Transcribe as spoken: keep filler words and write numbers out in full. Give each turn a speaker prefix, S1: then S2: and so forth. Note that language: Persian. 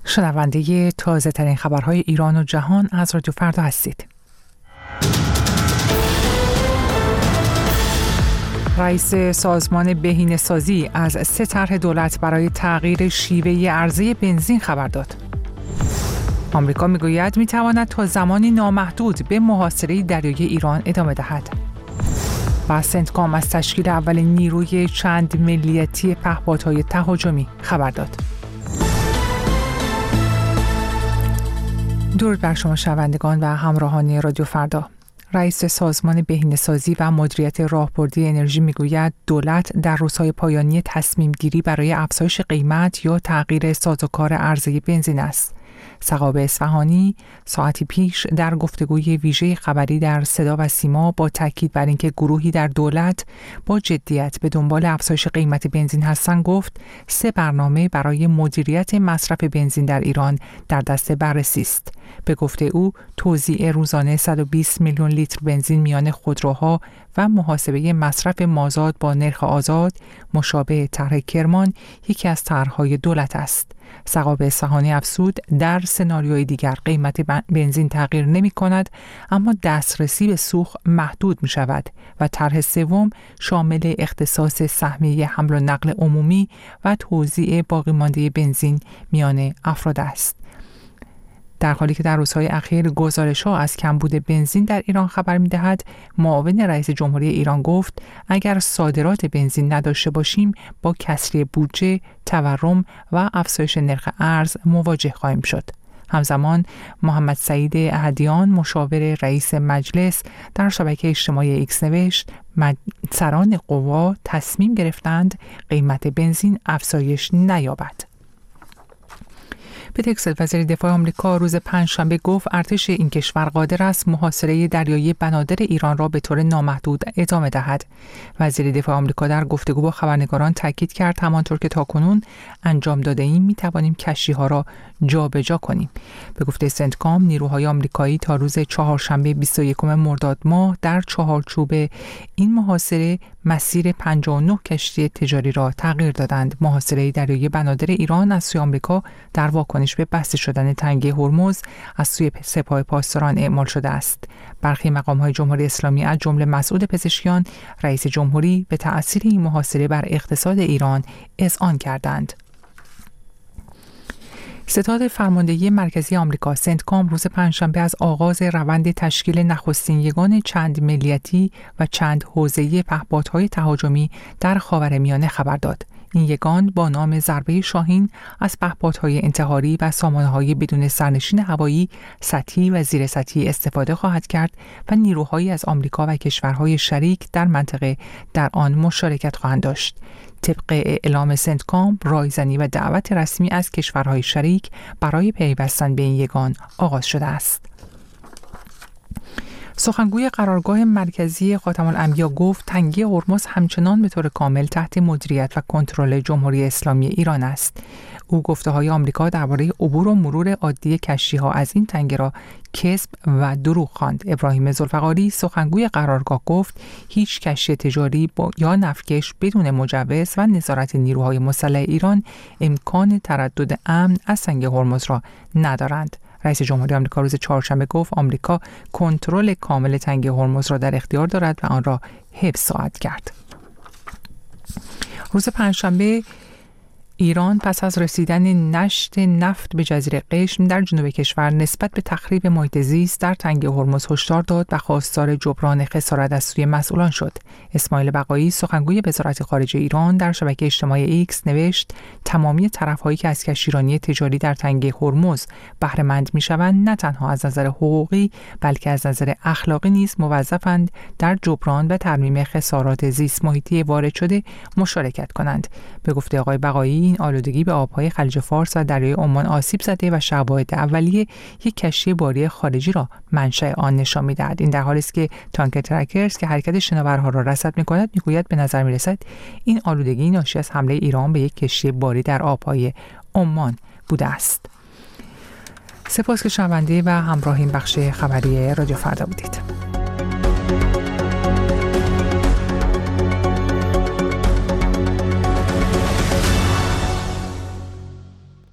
S1: شنونده تازه ترین خبرهای ایران و جهان از رادیو فردا هستید. رئیس سازمان بهینه‌سازی از سه طرح دولت برای تغییر شیوه عرضه بنزین خبر داد. آمریکا میگوید میتواند تا زمانی نامحدود به محاصره دریایی ایران ادامه دهد. و سنتکام از تشکیل اولین نیروی چند ملیتی پهپادهای تهاجمی خبر داد. درود بر شما شنوندگان و همراهان رادیو فردا. رئیس سازمان بهینه‌سازی و مدیریت راهبردی انرژی میگوید دولت در روزهای پایانی تصمیم گیری برای افزایش قیمت یا تغییر سازوکار عرضه بنزین است. ثقاب اصفهانی ساعتی پیش در گفتگوی ویژه خبری در صدا و سیما با تاکید بر اینکه گروهی در دولت با جدیت به دنبال افزایش قیمت بنزین هستند گفت سه برنامه برای مدیریت مصرف بنزین در ایران در دست بررسی است. به گفته او توزیع روزانه صد و بیست میلیون لیتر بنزین میان خودروها و محاسبه مصرف مازاد با نرخ آزاد مشابه طرح کرمان یکی از طرح‌های دولت است. ثقاب اصفهانی افزود در سناریوی دیگر قیمت بنزین تغییر نمی کند اما دسترسی به سوخت محدود می شود و طرح سوم شامل اختصاص سهمیه حمل و نقل عمومی و توزیع باقی مانده بنزین میان افراد است. در حالی که در روزهای اخیر گزارش‌ها از کمبود بنزین در ایران خبر می‌دهد، معاون رئیس جمهوری ایران گفت اگر صادرات بنزین نداشته باشیم با کسری بودجه، تورم و افزایش نرخ ارز مواجه خواهیم شد. همزمان محمد سعید احدیان مشاور رئیس مجلس در شبکه اجتماعی ایکس نوشت سران قوا تصمیم گرفتند قیمت بنزین افزایش نیابد. پیت هگسل وزیر دفاع آمریکا روز پنجشنبه گفت ارتش این کشور قادر است محاصره دریایی بنادر ایران را به طور نامحدود ادامه دهد. وزیر دفاع آمریکا در گفتگو با خبرنگاران تاکید کرد همانطور که تاکنون انجام داده ایم می توانیم کشتی‌ها را جابجا کنیم. به گفته سنتکام نیروهای آمریکایی تا روز چهارشنبه بیست و یکم مرداد ماه در چهارچوب این محاصره مسیر پنجاه و نه کشتی تجاری را تغییر دادند. محاصره دریایی بنادر ایران از سوی آمریکا در واکنش به بسته شدن تنگه هرمز از سوی سپاه پاسداران اعمال شده است. برخی مقام‌های جمهوری اسلامی از جمله مسعود پزشکیان رئیس جمهوری به تأثیر این محاصره بر اقتصاد ایران اذعان کردند. ستاد فرماندهی مرکزی آمریکا سنتکام روز پنجشنبه از آغاز روند تشکیل نخستین یگان چند ملیتی و چند حوزه‌ای پهپادهای تهاجمی در خاورمیانه خبر داد. این یگان با نام ضربه شاهین از پهپادهای انتحاری و سامانه‌های بدون سرنشین هوایی سطحی و زیر سطحی استفاده خواهد کرد و نیروهایی از آمریکا و کشورهای شریک در منطقه در آن مشارکت خواهند داشت. طبق اعلام سنتکام رایزنی و دعوت رسمی از کشورهای شریک برای پیوستن به این یگان آغاز شده است. سخنگوی قرارگاه مرکزی خاتم الانبیا گفت تنگه هرمز همچنان به طور کامل تحت مدیریت و کنترل جمهوری اسلامی ایران است. او گفته‌های آمریکا درباره عبور و مرور عادی کشتی‌ها از این تنگه را کذب و دروغ خواند. ابراهیم ذوالفقاری سخنگوی قرارگاه گفت هیچ کشتی تجاری یا نفتکش بدون مجوز و نظارت نیروهای مسلح ایران امکان تردد امن از تنگه هرمز را ندارند. رئیس جمهوری آمریکا روز چهارشنبه گفت آمریکا کنترل کامل تنگه هرمز را در اختیار دارد و آن را حفظ خواهد کرد. روز پنجشنبه ایران پس از رسیدن نشت نفت به جزیره قشم در جنوب کشور نسبت به تخریب محیط زیست در تنگه هرمز هشدار داد و خواستار جبران خسارت از سوی مسئولان شد. اسماعیل بقایی سخنگوی وزارت خارجه ایران در شبکه اجتماعی ایکس نوشت تمامی طرف‌هایی که از کشتیرانی تجاری در تنگه هرمز بهره مند می‌شوند نه تنها از نظر حقوقی بلکه از نظر اخلاقی نیز موظفند در جبران و ترمیم خسارات زیست محیطی وارد شده مشارکت کنند. به گفته آقای بقایی این آلودگی به آبهای خلیج فارس و دریای عمان آسیب زده و شواهد اولیه یک کشتی باری خارجی را منشأ آن نشان می‌دهد. این در حالی است که تانکر ترکرز که حرکت شناورها را رصد می‌کند می‌گوید به نظر می‌رسد این آلودگی ناشی از حمله ایران به یک کشتی باری در آبهای عمان بوده است. سپاس که شنونده و همراهین بخش خبری رادیو فردا بودید.